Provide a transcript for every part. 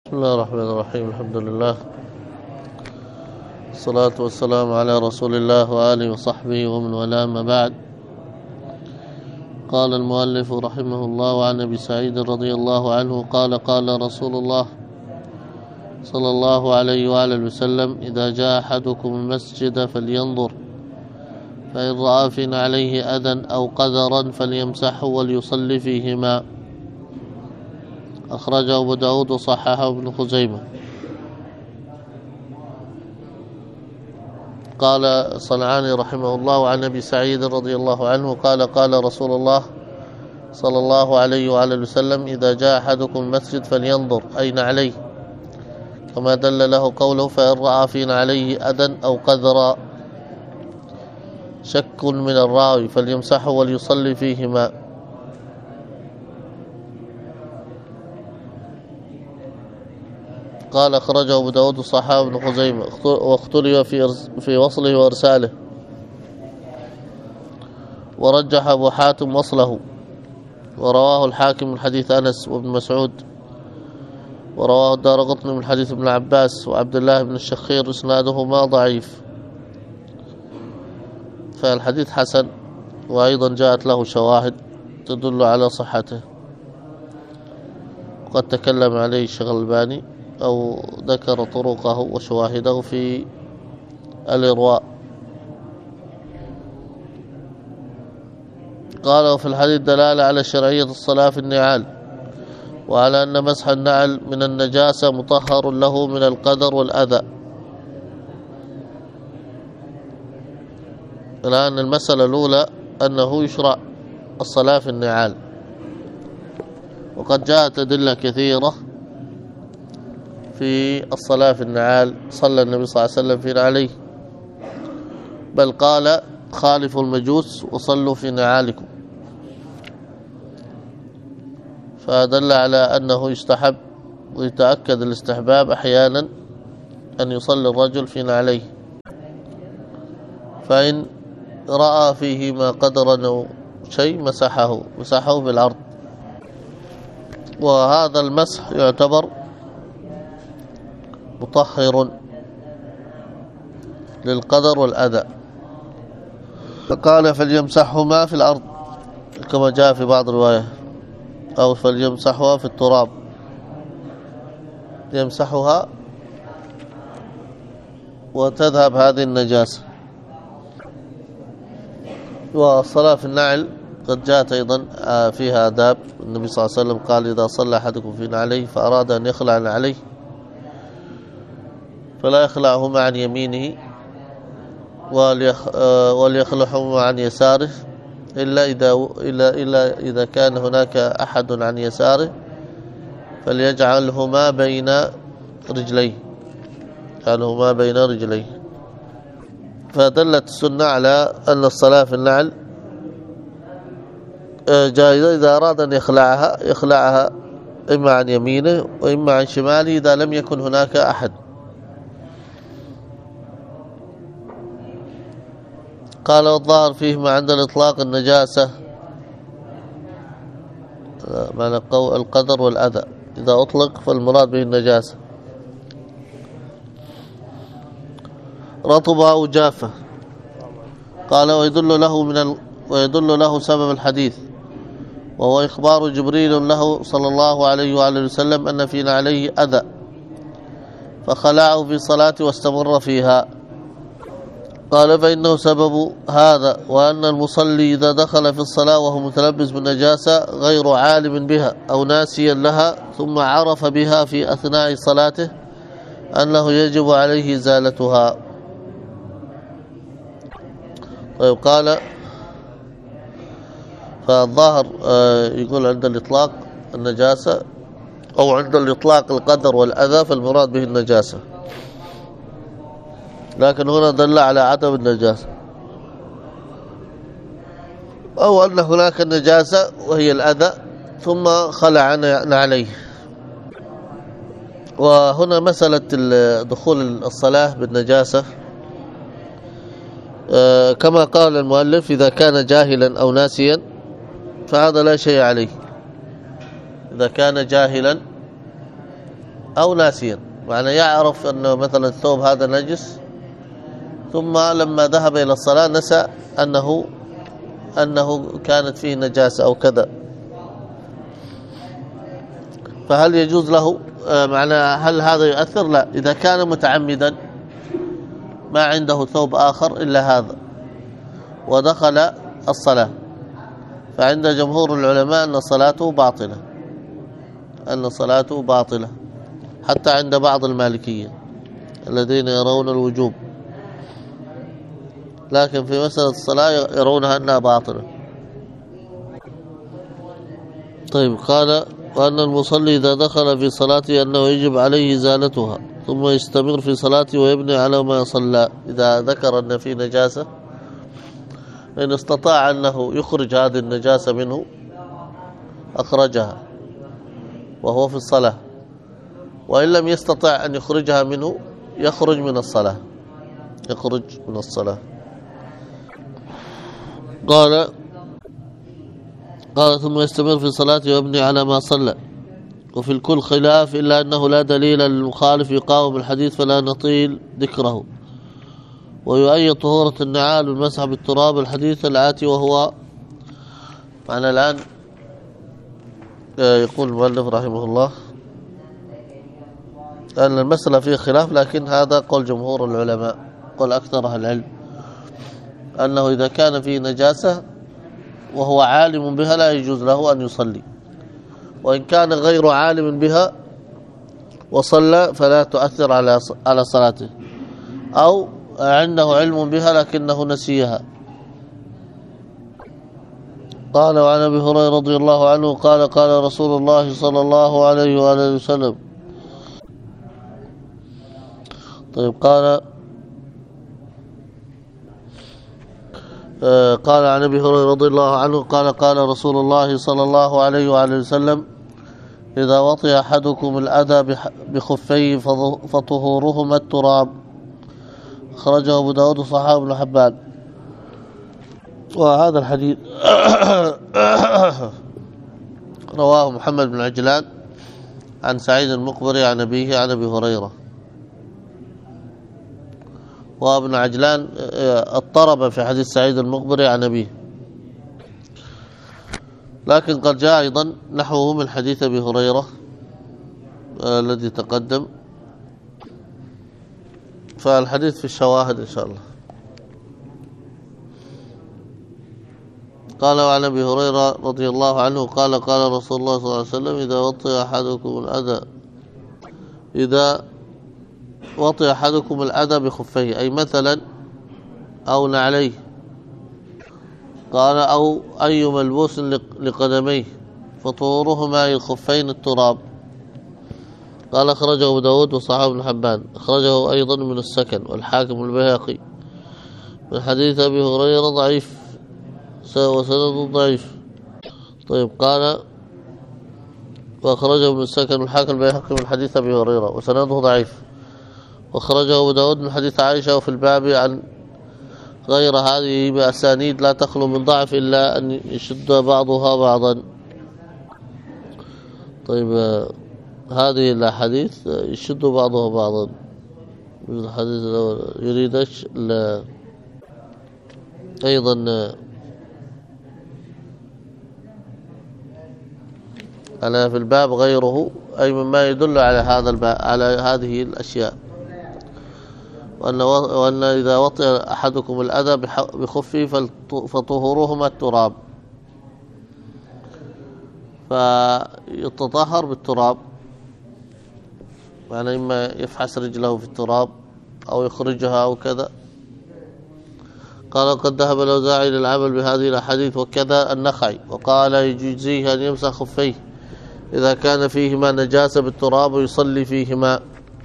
بسم الله الرحمن الرحيم. الحمد لله، الصلاة والسلام على رسول الله وآله وصحبه ومن والاه، ما بعد. قال المؤلف رحمه الله: عن أبي سعيد رضي الله عنه قال: قال رسول الله صلى الله عليه وآله وسلم: إذا جاء أحدكم المسجد فلينظر، فإن رأى في عليه أذى أو قذرا فليمسحه وليصلي فيهما. أخرجه أبو داود وصححه ابن خزيمة. قال الصنعاني رحمه الله: عن أبي سعيد رضي الله عنه قال: قال رسول الله صلى الله عليه وآله وسلم: إذا جاء أحدكم المسجد فلينظر أين عليه، كما دل له قوله: فإن رأى في عليه أذى أو قذرا، شك من الراوي، فليمسحه وليصلي فيهما. قال: أخرجه أبو داود وصححه ابن خزيمة، واختلف في وصله وإرساله، ورجح أبو حاتم وصله، ورواه الحاكم من حديث أنس وابن مسعود، ورواه الدارقطني من حديث ابن عباس وعبد الله بن الشخير، إسنادهما ضعيف، فالحديث حسن، وأيضا جاءت له شواهد تدل على صحته، وقد تكلم عليه الشيخ الألباني أو ذكر طرقه وشواهده في الإرواء. قال: وفي الحديث دلالة على شرعية الصلاة في النعال، وعلى أن مسح النعل من النجاسة مطهر له من القدر والأذى. الآن المسألة الأولى أنه يشرع الصلاة في النعال، وقد جاءت أدلة كثيرة في الصلاة في النعال. صلى النبي صلى الله عليه وسلم في نعليه، بل قال: خالفوا المجوس وصلوا في نعالكم، فدل على أنه يستحب ويتأكد الاستحباب أحيانا أن يصلي الرجل في نعليه، فإن رأى فيهما قدرا أو شيء مسحه بالأرض، وهذا المسح يعتبر مطهر للقدر والأذى. فقال: فليمسحهما في الأرض، كما جاء في بعض الرواية، أو فليمسحها في التراب، يمسحها وتذهب هذه النجاسة. والصلاة في النعل قد جاءت أيضا فيها آداب. النبي صلى الله عليه وسلم قال: إذا صلى أحدكم في نعليه فأراد أن يخلع عليه فلا يخلعهما عن يمينه وليخلعهما عن يساره، إلا إذا كان هناك أحد عن يساره فليجعلهما بين رجليه، فدلت السنة على أن الصلاة في النعل جائزة. إذا أراد أن يخلعها إما عن يمينه وإما عن شماله إذا لم يكن هناك أحد. قال: والظاهر فيهما عند الإطلاق النجاسة، معنى القدر والأذى، إذا أطلق فالمراد به النجاسة، رطبة أو جافة. قال: ويدل له سبب الحديث، وهو إخبار جبريل له صلى الله عليه وآله وسلم أن في عليه أذى فخلعه في صلاة واستمر فيها. قال: فإنه سبب هذا، وأن المصلي إذا دخل في الصلاة وهو متلبس بالنجاسة غير عالم بها أو ناسيا لها ثم عرف بها في أثناء صلاته أنه يجب عليه إزالتها. طيب، قال: فالظاهر يقول عند الإطلاق النجاسة، أو عند الإطلاق القدر والأذى فالمراد به النجاسة، لكن هنا دل على عدم النجاسة، أو أن هناك النجاسة وهي الأذى ثم خلع عليه. وهنا مسألة دخول الصلاة بالنجاسة، كما قال المؤلف: إذا كان جاهلا أو ناسيا فهذا لا شيء عليه. إذا كان جاهلا أو ناسيا، معنى يعرف أنه مثلا الثوب هذا نجس، ثم لما ذهب إلى الصلاة نسى أنه كانت فيه نجاسة أو كذا، فهل يجوز له معنى هل هذا يؤثر؟ لا. إذا كان متعمدا ما عنده ثوب آخر إلا هذا ودخل الصلاة، فعند جمهور العلماء أن صلاته باطلة، حتى عند بعض المالكية الذين يرون الوجوب، لكن في مسألة الصلاة يرونها أنها باطلة. طيب، قال وأن المصلي إذا دخل في صلاته أنه يجب عليه إزالتها ثم يستمر في صلاته ويبني على ما صلى. إذا ذكر أن في نجاسة، إن استطاع أنه يخرج هذه النجاسة منه أخرجها وهو في الصلاة، وإن لم يستطع أن يخرجها منه يخرج من الصلاة. قال ثم يستمر في صلاته ويبني على ما صلى. وفي الكل خلاف، إلا أنه لا دليل للمخالف يقاوم الحديث فلا نطيل ذكره. ويؤيد طهورة النعال والمسح بالتراب الحديث الآتي، وهو معنا الآن. يقول المؤلف رحمه الله أن المسألة فيه خلاف، لكن هذا قول جمهور العلماء، قول أكثر أهل العلم، أنه إذا كان فيه نجاسة وهو عالم بها لا يجوز له أن يصلي، وإن كان غير عالم بها وصلى فلا تؤثر على صلاته، أو عنده علم بها لكنه نسيها. قال وعن أبي هريرة رضي الله عنه قال قال رسول الله صلى الله عليه وآله وسلم. طيب، قال عن أبي هريرة رضي الله عنه قال قال رسول الله صلى الله عليه وآله وسلم: إذا وطئ أحدكم الأذى بخفيه فطهورهما التراب. أخرجه أبو داود وصححه ابن حبان. وهذا الحديث رواه محمد بن عجلان عن سعيد المقبري عن أبيه عن أبي هريرة. وابن عجلان اضطرب في حديث سعيد المقبري عن أبيه، لكن قد جاء أيضا نحوه من حديث أبي هريرة الذي تقدم، فالحديث في الشواهد إن شاء الله. قال وعن أبي هريرة رضي الله عنه قال قال رسول الله صلى الله عليه وسلم: إذا وطئ أحدكم الأذى بخفيه، أي مثلا أو نعليه، قال أو أي ملبوس لقدميه، فطهورهما أي الخفين التراب. قال أخرجه أبو داود وصححه ابن حبان. أخرجه أيضا من السكن والحاكم البيهقي من حديث أبي هريرة ضعيف وسنده ضعيف. طيب، قال وأخرجه من السكن والحاكم البيهقي من حديث أبي هريرة وسنده ضعيف. وأخرجه أبو داود من حديث عائشة وفي الباب عن غير هذه بأسانيد لا تخلو من ضعف إلا أن يشد بعضها بعضا. طيب، هذه الأحاديث يشد بعضها بعضا. الحديث الأول يريد أيضا أنا في الباب غيره، أي مما يدل على هذا الباب على هذه الأشياء، وأن إذا وطئ أحدكم الأذى بخفه فطهورهما التراب، فيتطهر بالتراب، يعني إما يفحص رجله في التراب أو يخرجها أو كذا. قال قد ذهب الأوزاعي للعمل بهذه الأحاديث وكذا النخعي، وقال يجزيه أن يمسح خفيه إذا كان فيهما نجاسة بالتراب ويصلي فيهما.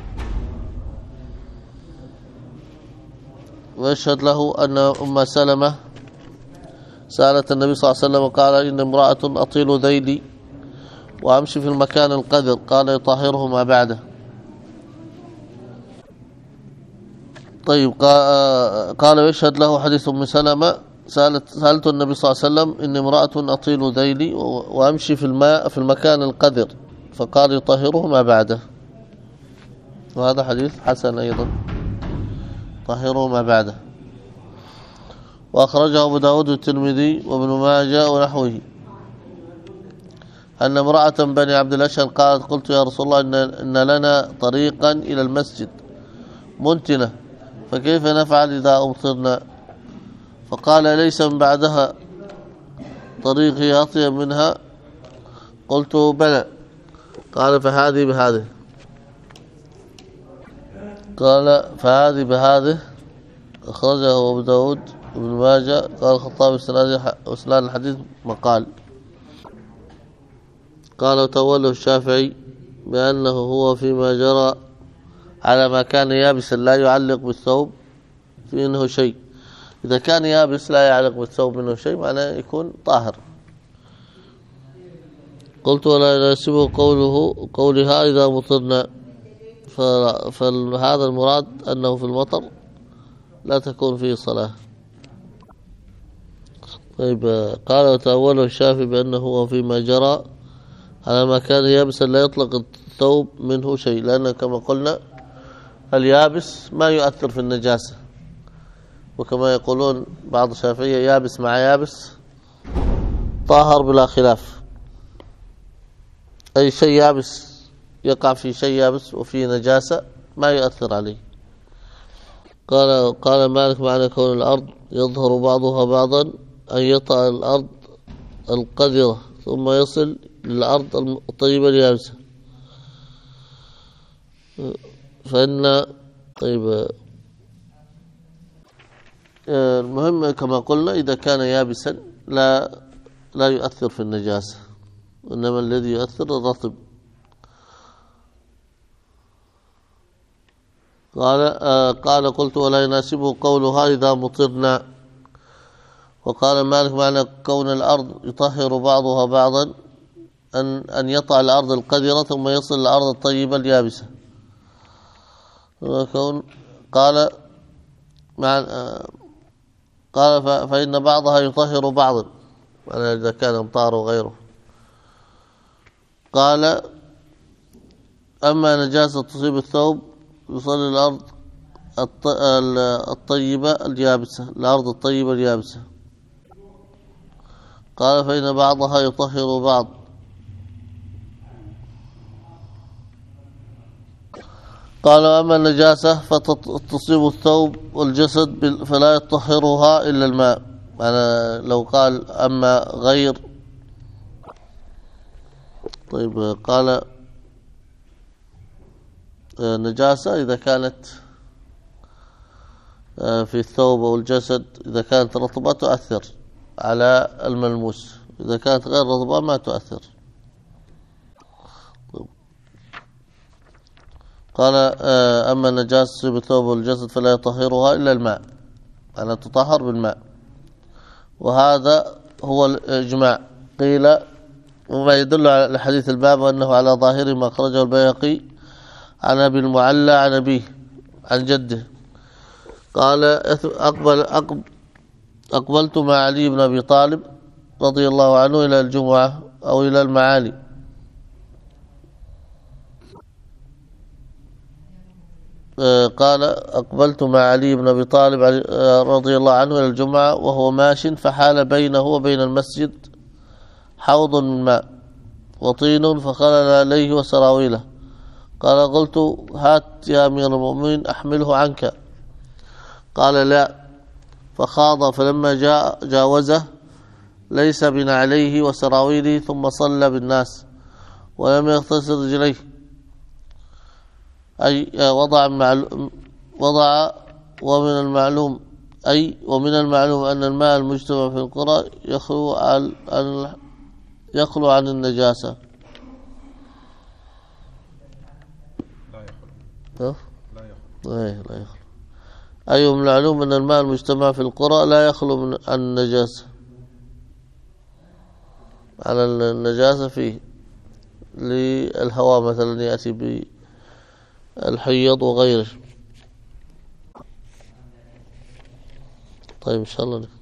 ويشهد له أن أم سلمة سألت النبي صلى الله عليه وسلم قال: إن امرأة أطيل ذيلي وأمشي في المكان القذر، قال يطهرهما بعده. طيب، قال ويشهد له حديث أم سلمة سألت النبي صلى الله عليه وسلم: إن امرأة أطيل ذيلي وأمشي في المكان القذر، فقال يطهرهما بعده. وهذا حديث حسن أيضا، طهروا ما بعده. وأخرجه أبو داود والترمذي وابن ماجه ونحوه أن امرأة بني عبد الأشهل قالت: قلت يا رسول الله إن لنا طريقا إلى المسجد منتنة، فكيف نفعل إذا أمطرنا؟ فقال: ليس من بعدها طريقي أطيب منها؟ قلت: بلى. قال: فهذه بهذه. قال: فهذه بهذه. أخرجه أبو داود ابن ماجه. قال الخطابي: اسناد الحديث مقال. قال: وتوله الشافعي بأنه هو فيما جرى على ما كان يابسا لا يعلق بالثوب منه شيء. إذا كان يابس لا يعلق بالثوب منه شيء معناه يكون طاهر. قلت: ولا يناسبه قولها إذا مطرنا، فهذا المراد أنه في المطر لا تكون فيه صلاة. طيب. قال: وتأوله الشافعي بأنه هو فيما جرى على ما كان يابسا لا يطلق الثوب منه شيء، لأن كما قلنا اليابس ما يؤثر في النجاسة، وكما يقولون بعض الشافعية: يابس مع يابس طاهر بلا خلاف. أي شيء يابس يقع في شيء يابس وفيه نجاسة ما يؤثر عليه. قال مالك: معنى كون الأرض يظهر بعضها بعضا أن يطأ الأرض القذرة ثم يصل للأرض الطيبة اليابسة. فإن طيب المهم كما قلنا إذا كان يابسا لا يؤثر في النجاسة، إنما الذي يؤثر الرطب. قال: قلت: ولا يناسبه قولها إذا مطرنا. وقال مالك: معنى كون الأرض يطهر بعضها بعضا أن يطأ الأرض القذرة ثم يصل الأرض الطيبة اليابسة. قال فإن بعضها يطهر بعضا، يعني إذا كان امطار وغيره. قال: أما نجاسة تصيب الثوب يصل الأرض الطيبة اليابسة، الأرض الطيبة اليابسة. قال: فإن بعضها يطهر بعض. قال: أما النجاسة فتصيب الثوب والجسد فلا يطهرها إلا الماء. يعني لو قال أما غير. طيب. قال: النجاسة إذا كانت في الثوب أو الجسد إذا كانت رطبة تؤثر على الملموس، إذا كانت غير رطبة ما تؤثر. قال: أما النجاسة تصيب الثوب والجسد فلا يطهرها إلا الماء، أنا تطهر بالماء. وهذا هو الإجماع. قيل: وما يدل على حديث الباب أنه على ظاهر ما أخرجه البيهقي عن أبي المعلى عن أبيه عن جده. قال: أقبلت مع علي بن أبي طالب رضي الله عنه إلى الجمعة أو إلى المعالي. قال: أقبلت مع علي بن أبي طالب رضي الله عنه إلى الجمعة وهو ماش، فحال بينه وبين المسجد حوض من ماء وطين فخلل عليه وسراويله. قال: قلت: هات يا أمير المؤمنين أحمله عنك. قال: لا. فخاض، فلما جاوزه ليس بنعليه وسراويله، ثم صلى بالناس ولم يغتسل رجليه. أي وضع ومن المعلوم أن الماء المجتمع في القرى يخلو عن النجاسة. لا يخلو. أي من المعلوم أن الماء المجتمع في القرى لا يخلو عن النجاسة، على النجاسة فيه للهواء مثلا يأتي بالحيض وغيره. طيب إن شاء الله.